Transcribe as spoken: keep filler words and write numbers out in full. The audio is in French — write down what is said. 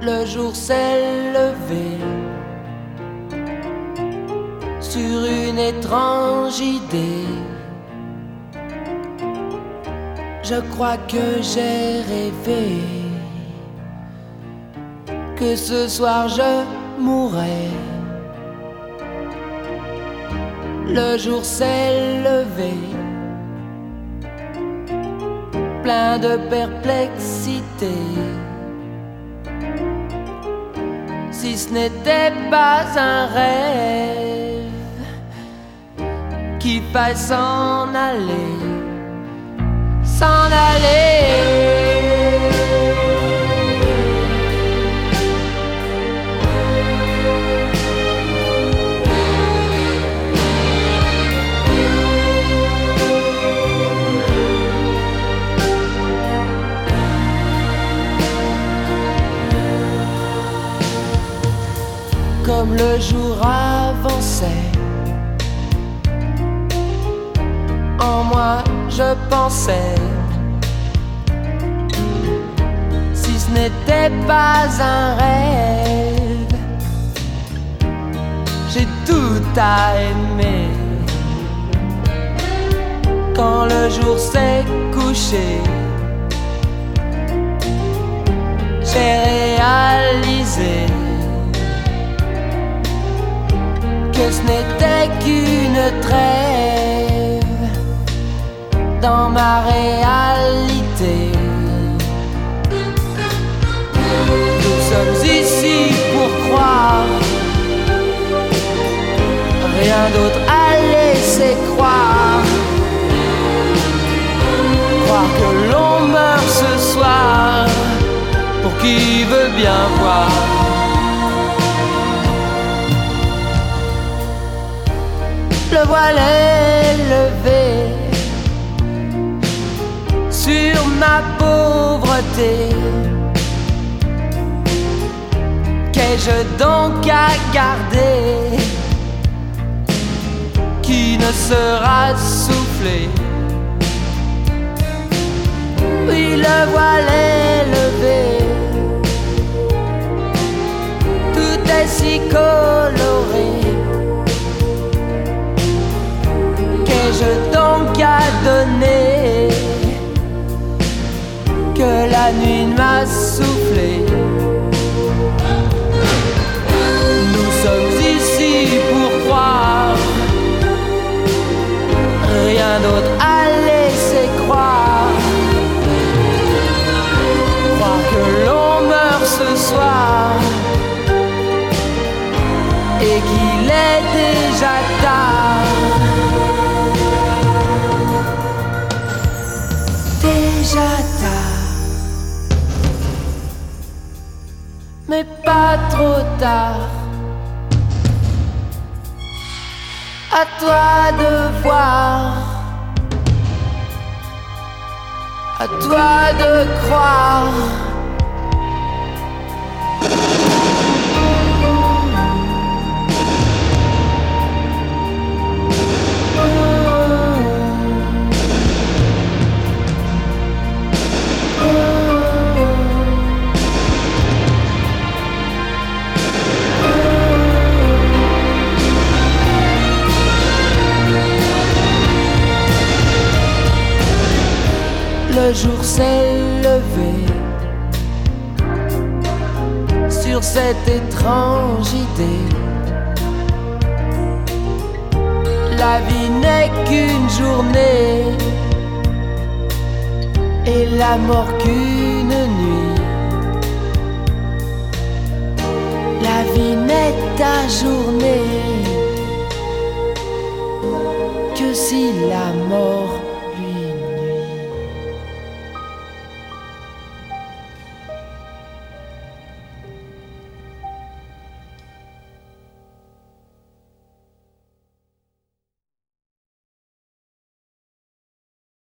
Le jour s'est levé sur une étrange idée. Je crois que j'ai rêvé que ce soir je mourrais. Le jour s'est levé plein de perplexité. Si ce n'était pas un rêve, qu'il faille s'en aller, s'en aller. Comme le jour avançait, en moi je pensais, si ce n'était pas un rêve, j'ai tout à aimer. Quand le jour s'est couché, j'ai réalisé que ce n'était qu'une trêve dans ma réalité. Nous sommes ici pour croire, rien d'autre à laisser croire. Croire que l'on meurt ce soir, pour qui veut bien voir. Le voile est levé sur ma pauvreté. Qu'ai-je donc à garder qui ne sera soufflé? Oui, le voile est levé, tout est si coloré. Qu'ai-je donc à donner que la nuit m'a soufflé? Nous sommes ici pour croire, rien d'autre à laisser croire. Croire que l'on meurt ce soir et qu'il est déjà tard. Déjà tard, mais pas trop tard. À toi de voir, à toi de croire. Le jour s'est levé sur cette étrange idée. La vie n'est qu'une journée et la mort qu'une nuit. La vie n'est ajournée que si la mort